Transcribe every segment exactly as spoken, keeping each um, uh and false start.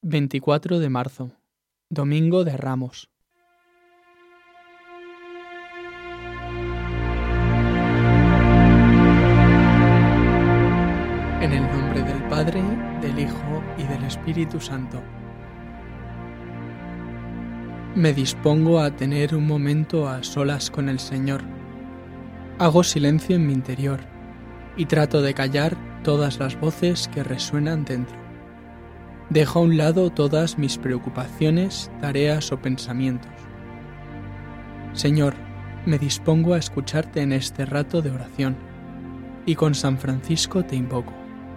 veinticuatro de marzo, Domingo de Ramos. En el nombre del Padre, del Hijo y del Espíritu Santo. Me dispongo a tener un momento a solas con el Señor. Hago silencio en mi interior y trato de callar todas las voces que resuenan dentro. Dejo a un lado todas mis preocupaciones, tareas o pensamientos. Señor, me dispongo a escucharte en este rato de oración y con San Francisco te invoco.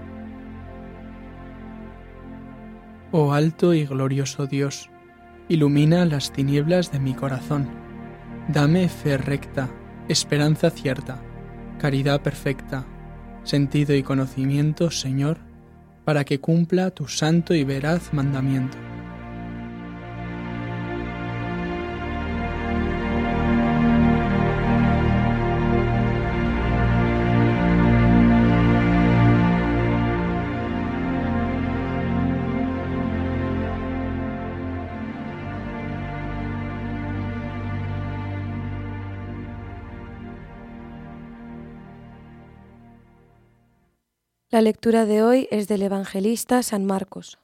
Oh alto y glorioso Dios, ilumina las tinieblas de mi corazón. Dame fe recta, esperanza cierta, caridad perfecta, sentido y conocimiento, Señor, para que cumpla tu santo y veraz mandamiento. La lectura de hoy es del evangelista San Marcos.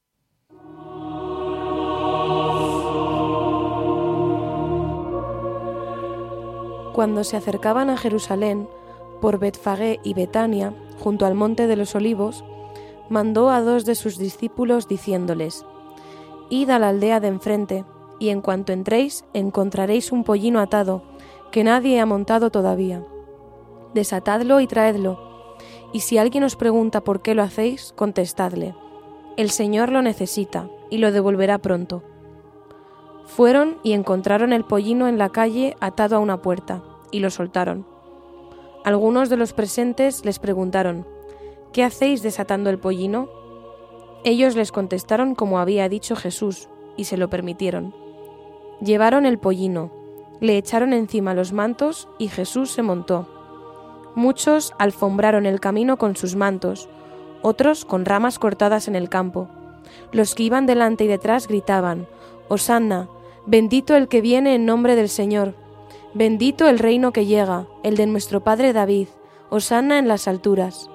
Cuando se acercaban a Jerusalén, por Betfagé y Betania, junto al monte de los Olivos, mandó a dos de sus discípulos diciéndoles: Id a la aldea de enfrente, y en cuanto entréis encontraréis un pollino atado, que nadie ha montado todavía. Desatadlo y traedlo. Y si alguien os pregunta por qué lo hacéis, contestadle: el Señor lo necesita y lo devolverá pronto. Fueron y encontraron el pollino en la calle atado a una puerta, y lo soltaron. Algunos de los presentes les preguntaron: ¿qué hacéis desatando el pollino? Ellos les contestaron como había dicho Jesús, y se lo permitieron. Llevaron el pollino, le echaron encima los mantos y Jesús se montó. Muchos alfombraron el camino con sus mantos, otros con ramas cortadas en el campo. Los que iban delante y detrás gritaban: «Hosanna, bendito el que viene en nombre del Señor, bendito el reino que llega, el de nuestro padre David, Hosanna en las alturas».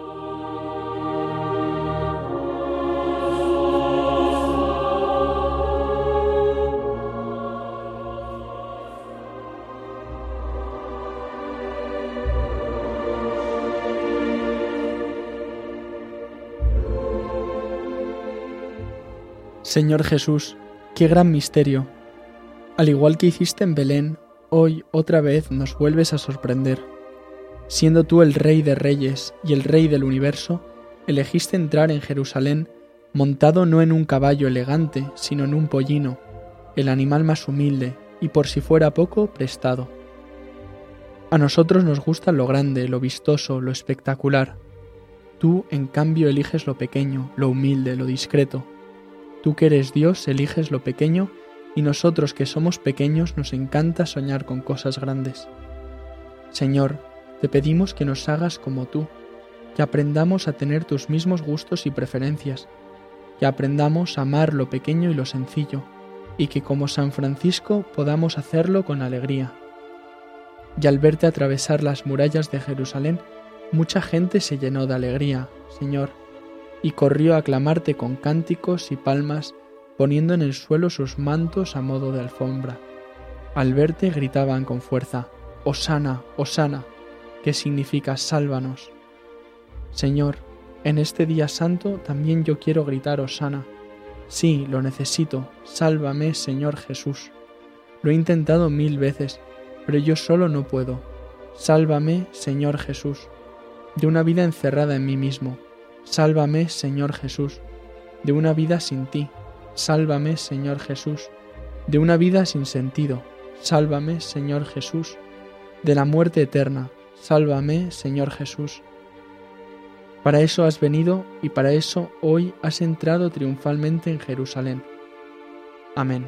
Señor Jesús, qué gran misterio. Al igual que hiciste en Belén, hoy otra vez nos vuelves a sorprender. Siendo tú el Rey de Reyes y el Rey del universo, elegiste entrar en Jerusalén montado no en un caballo elegante, sino en un pollino, el animal más humilde y, por si fuera poco, prestado. A nosotros nos gusta lo grande, lo vistoso, lo espectacular. Tú, en cambio, eliges lo pequeño, lo humilde, lo discreto. Tú que eres Dios eliges lo pequeño y nosotros que somos pequeños nos encanta soñar con cosas grandes. Señor, te pedimos que nos hagas como tú, que aprendamos a tener tus mismos gustos y preferencias, que aprendamos a amar lo pequeño y lo sencillo, y que como San Francisco podamos hacerlo con alegría. Y al verte atravesar las murallas de Jerusalén, mucha gente se llenó de alegría, Señor, y corrió a aclamarte con cánticos y palmas, poniendo en el suelo sus mantos a modo de alfombra. Al verte gritaban con fuerza: «Hosanna, Hosanna», que significa «sálvanos». Señor, en este día santo también yo quiero gritar «Hosanna». Sí, lo necesito, sálvame, Señor Jesús. Lo he intentado mil veces, pero yo solo no puedo. Sálvame, Señor Jesús, de una vida encerrada en mí mismo. Sálvame, Señor Jesús, de una vida sin ti. Sálvame, Señor Jesús, de una vida sin sentido. Sálvame, Señor Jesús, de la muerte eterna. Sálvame, Señor Jesús. Para eso has venido y para eso hoy has entrado triunfalmente en Jerusalén. Amén.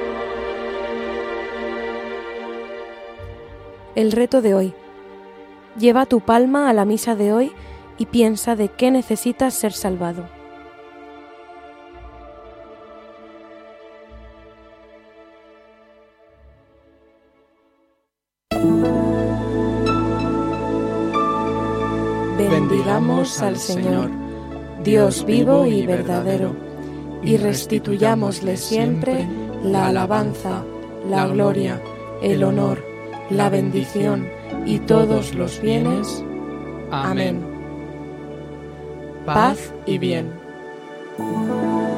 El reto de hoy. Lleva tu palma a la misa de hoy y piensa de qué necesitas ser salvado. Bendigamos al Señor, Dios vivo y verdadero, y restituyámosle siempre la alabanza, la gloria, el honor, la bendición y todos los bienes. Amén. Paz y bien.